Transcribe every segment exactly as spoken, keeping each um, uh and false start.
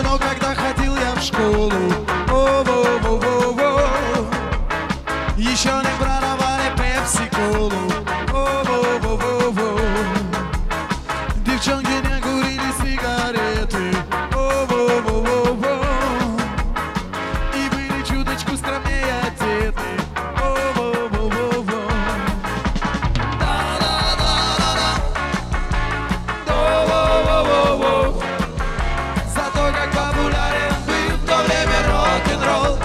Но когда ходил я в школу, о-во-во-во-во, еще не продавали пепси-колу, о-во-во-во-во. Девчонки не курили сигареты, о-во-во-во-во, и были чуточку скромнее одеты, о-во-во-во-во. Да-да-да-да-да, о-во-во-во-во. Зато как популярен был в то время рок-н-ролл.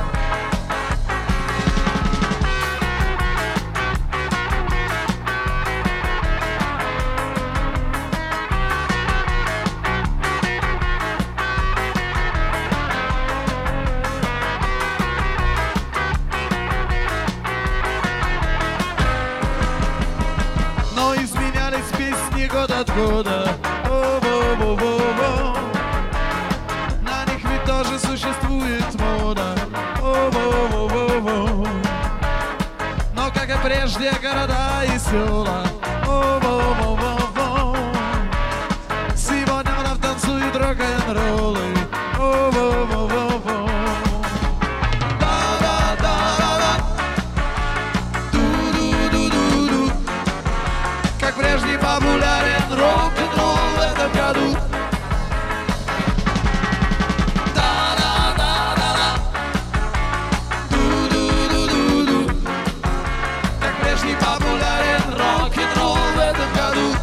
Но изменялись песни год от года, о-во-во-во-во. На них ведь тоже существует мода, о-во-во-во-во. Но как и прежде города и села, о-во-во-во-во. Сегодня вновь танцуют рок-н-роллы, о-во-во-во-во. Да-да-да-да-да, ду-ду-ду-ду-ду. Как прежде популярен рок-н-ролл в этом году. Да-да-да-да-да, ду-ду-ду-ду-ду. Как прежде популярен рок-н-ролл в этом году.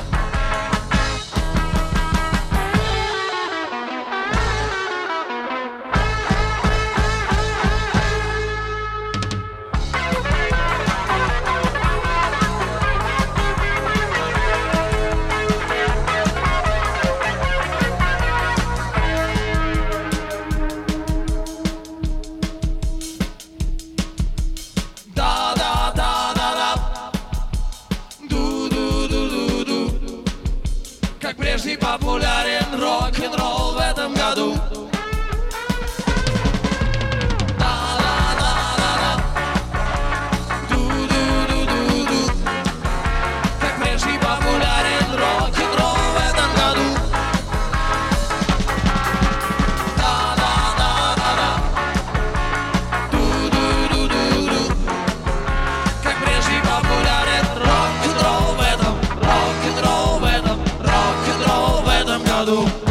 Как прежде популярен рок-н-ролл в этом году. Да-да-да-да-да, ду-ду-ду-ду-ду. Как прежде популярен рок-н-ролл в этом году. Да-да-да-да-да, ду-ду-ду-ду-ду. Как прежде популярен рок-н-ролл в этом, рок-н-ролл в этом, рок-н-ролл в этом году.